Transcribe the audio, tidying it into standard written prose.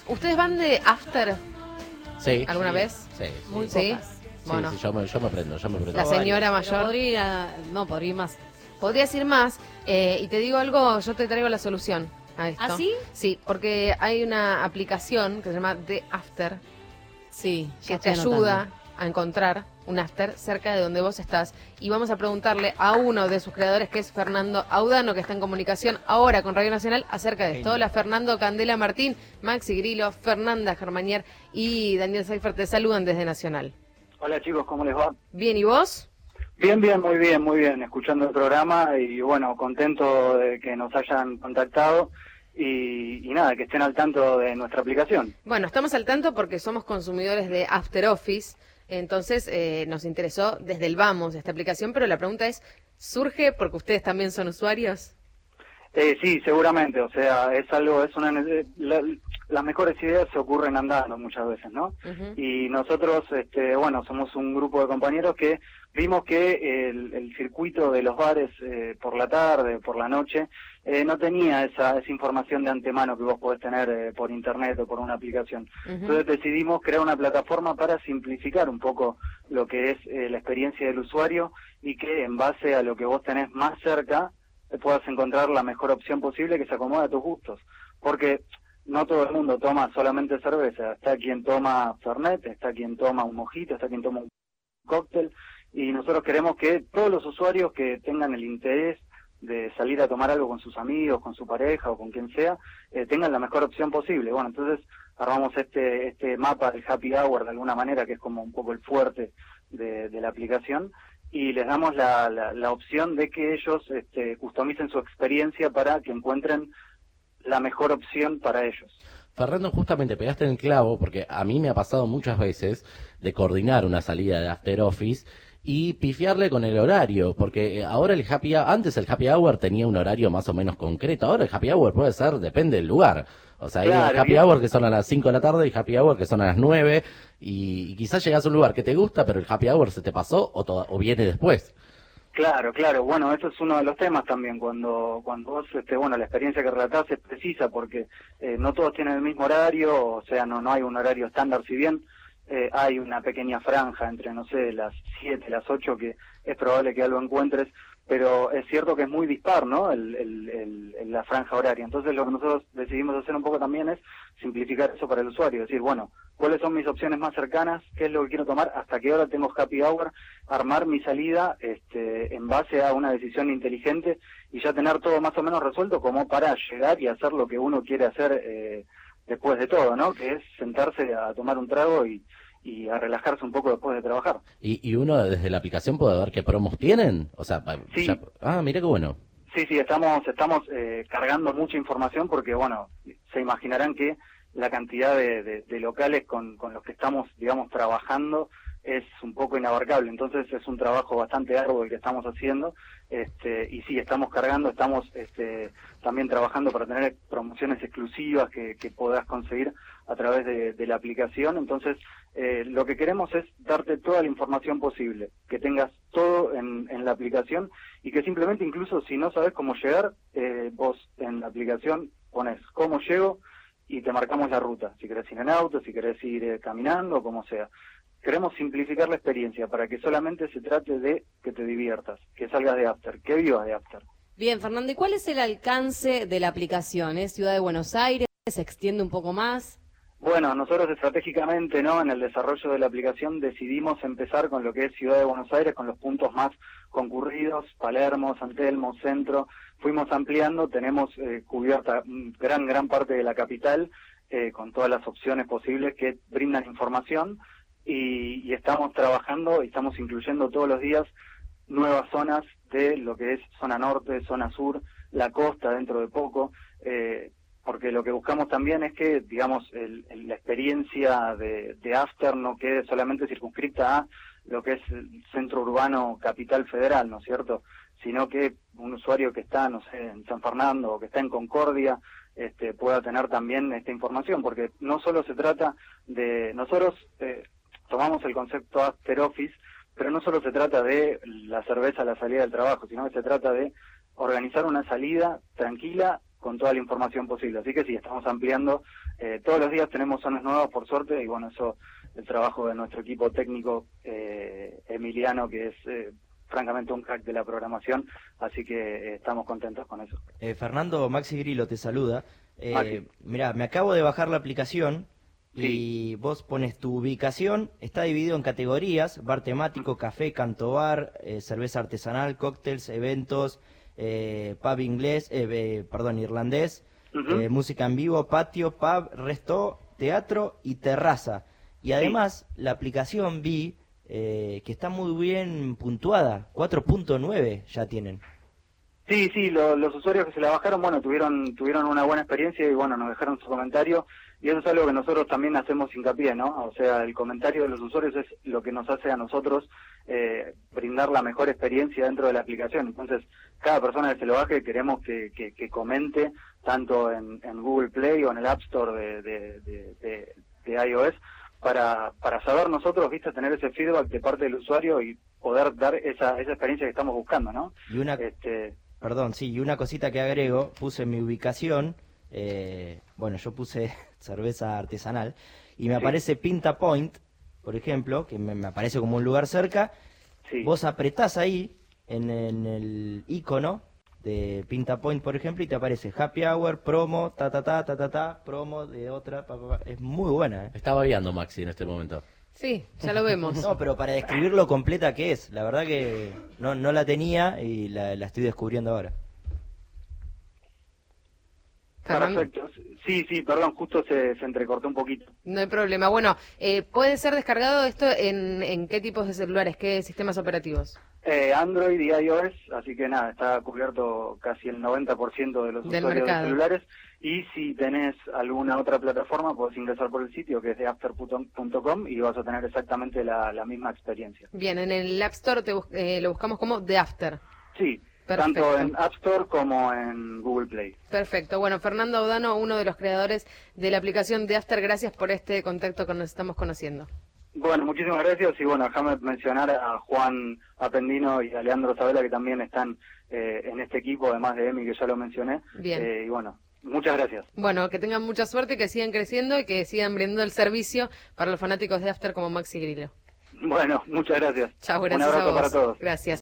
¿Ustedes van de after Sí. alguna vez? Sí. Muy Sí, pocas. Bueno, sí, yo me prendo. la señora mayor. Podría ir más. Podrías ir más, y te digo algo, yo te traigo la solución a esto. ¿Ah, sí? Sí, porque hay una aplicación que se llama The After, Sí, que ya te estoy ayuda anotando. a encontrar un after cerca de donde vos estás. Y vamos a preguntarle a uno de sus creadores, que es Fernando Audano, que está en comunicación ahora con Radio Nacional, acerca de esto. Hola, Fernando, Candela Martín, Maxi Grillo, Fernanda Germanier y Daniel Seifert te saludan desde Nacional. Hola chicos, ¿cómo les va? Bien, ¿y vos? Bien, muy bien, escuchando el programa y bueno, contento de que nos hayan contactado y nada, que estén al tanto de nuestra aplicación. Bueno, estamos al tanto porque somos consumidores de After Office, entonces nos interesó desde el vamos esta aplicación, pero la pregunta es, ¿surge porque ustedes también son usuarios? Sí, seguramente, o sea, es algo, las mejores ideas se ocurren andando muchas veces, ¿no? Uh-huh. Y nosotros, bueno, somos un grupo de compañeros que vimos que el circuito de los bares por la tarde, por la noche, no tenía esa información de antemano que vos podés tener por internet o por una aplicación. Uh-huh. Entonces decidimos crear una plataforma para simplificar un poco lo que es la experiencia del usuario y que en base a lo que vos tenés más cerca, puedas encontrar la mejor opción posible que se acomode a tus gustos. Porque no todo el mundo toma solamente cerveza. Está quien toma Fernet, está quien toma un mojito, está quien toma un cóctel. Y nosotros queremos que todos los usuarios que tengan el interés de salir a tomar algo con sus amigos, con su pareja o con quien sea, tengan la mejor opción posible. Bueno, entonces armamos este mapa del happy hour de alguna manera, que es como un poco el fuerte de la aplicación, y les damos la opción de que ellos customicen su experiencia para que encuentren la mejor opción para ellos. Fernando, justamente pegaste en el clavo, porque a mí me ha pasado muchas veces de coordinar una salida de After Office y pifiarle con el horario, porque ahora antes el happy hour tenía un horario más o menos concreto, ahora el happy hour puede ser, depende del lugar. O sea, hay Claro, happy hour que son a las 5 de la tarde y happy hour que son a las 9, y quizás llegas a un lugar que te gusta, pero el happy hour se te pasó o viene después. Claro, bueno, eso es uno de los temas también, cuando vos, bueno, la experiencia que relatás es precisa, porque no todos tienen el mismo horario, o sea, no hay un horario estándar, si bien hay una pequeña franja entre, no sé, las 7 y las 8 que es probable que algo encuentres, pero es cierto que es muy dispar, ¿no?, la franja horaria. Entonces lo que nosotros decidimos hacer un poco también es simplificar eso para el usuario, decir, bueno, ¿cuáles son mis opciones más cercanas? ¿Qué es lo que quiero tomar? ¿Hasta qué hora tengo happy hour? Armar mi salida en base a una decisión inteligente y ya tener todo más o menos resuelto como para llegar y hacer lo que uno quiere hacer después de todo, ¿no?, que es sentarse a tomar un trago y a relajarse un poco después de trabajar. ¿Y uno desde la aplicación puede ver qué promos tienen? O sea, sí. Mira qué bueno. Sí, estamos cargando mucha información porque, bueno, se imaginarán que la cantidad de locales con los que estamos, digamos, trabajando es un poco inabarcable. Entonces es un trabajo bastante arduo el que estamos haciendo, y sí, estamos cargando, estamos también trabajando para tener promociones exclusivas que podás conseguir a través de la aplicación. Entonces lo que queremos es darte toda la información posible, que tengas todo en la aplicación y que simplemente, incluso si no sabes cómo llegar, vos en la aplicación pones cómo llego y te marcamos la ruta, si querés ir en auto, si querés ir caminando, como sea. Queremos simplificar la experiencia para que solamente se trate de que te diviertas, que salgas de After, que vivas de After. Bien, Fernando, ¿y cuál es el alcance de la aplicación? ¿Es Ciudad de Buenos Aires? ¿Se extiende un poco más? Bueno, nosotros estratégicamente, ¿no?, en el desarrollo de la aplicación decidimos empezar con lo que es Ciudad de Buenos Aires, con los puntos más concurridos, Palermo, San Telmo, Centro. Fuimos ampliando, tenemos cubierta gran parte de la capital, con todas las opciones posibles que brindan información, y estamos trabajando y estamos incluyendo todos los días nuevas zonas de lo que es zona norte, zona sur, la costa dentro de poco, porque lo que buscamos también es que, digamos, la experiencia de After no quede solamente circunscrita a lo que es el centro urbano capital federal, ¿no es cierto?, sino que un usuario que está, no sé, en San Fernando o que está en Concordia, pueda tener también esta información, porque no solo se trata de... Nosotros tomamos el concepto After Office, pero no solo se trata de la cerveza a la salida del trabajo, sino que se trata de organizar una salida tranquila con toda la información posible. Así que sí, estamos ampliando, todos los días tenemos zonas nuevas por suerte, y bueno, eso, el trabajo de nuestro equipo técnico, Emiliano, que es francamente un crack de la programación, así que estamos contentos con eso. Fernando, Maxi Grillo te saluda. Maxi. Mirá, me acabo de bajar la aplicación y Sí. vos pones tu ubicación, está dividido en categorías: bar temático, café, canto bar, cerveza artesanal, cócteles, eventos, pub inglés, irlandés, Ujú. música en vivo, patio, pub, resto, teatro y terraza. Y además, la aplicación vi que está muy bien puntuada, 4.9 ya tienen. Sí, sí, los usuarios que se la bajaron, bueno, tuvieron una buena experiencia y bueno, nos dejaron su comentario, y eso es algo que nosotros también hacemos hincapié, ¿no? O sea, el comentario de los usuarios es lo que nos hace a nosotros brindar la mejor experiencia dentro de la aplicación. Entonces, cada persona que se lo baje queremos que comente, tanto en Google Play o en el App Store de iOS, para saber nosotros, viste, tener ese feedback de parte del usuario y poder dar esa experiencia que estamos buscando, ¿no? Y una... Perdón, sí, y una cosita que agrego, puse mi ubicación, bueno, yo puse cerveza artesanal, y me aparece Pinta Point, por ejemplo, que me aparece como un lugar cerca. Sí. Vos apretás ahí, en el icono de Pinta Point, por ejemplo, y te aparece Happy Hour, promo, promo de otra, es muy buena, ¿eh? Está babeando Maxi en este momento. Sí, ya lo vemos. No, pero para describir lo completa que es, la verdad que no la tenía y la estoy descubriendo ahora. Fernando. Perfecto. Sí, perdón, justo se entrecortó un poquito. No hay problema. Bueno, ¿puede ser descargado esto en qué tipos de celulares, qué sistemas operativos? Android y iOS, así que nada, está cubierto casi el 90% de los Del usuarios mercado. de celulares, y si tenés alguna otra plataforma podés ingresar por el sitio, que es de after.com, y vas a tener exactamente la misma experiencia. Bien, en el App Store lo buscamos como The After. Sí, Perfecto. tanto en App Store como en Google Play. Perfecto. Bueno, Fernando Audano, uno de los creadores de la aplicación The After, gracias por este contacto que nos estamos conociendo. Bueno, muchísimas gracias, y bueno, déjame mencionar a Juan Apendino y a Leandro Sabela, que también están en este equipo, además de Emi, que ya lo mencioné. Bien. Y bueno, muchas gracias. Bueno, que tengan mucha suerte, que sigan creciendo y que sigan brindando el servicio para los fanáticos de After como Maxi Grillo. Bueno, muchas gracias. Chao, Un gracias a abrazo vos. para todos. Gracias.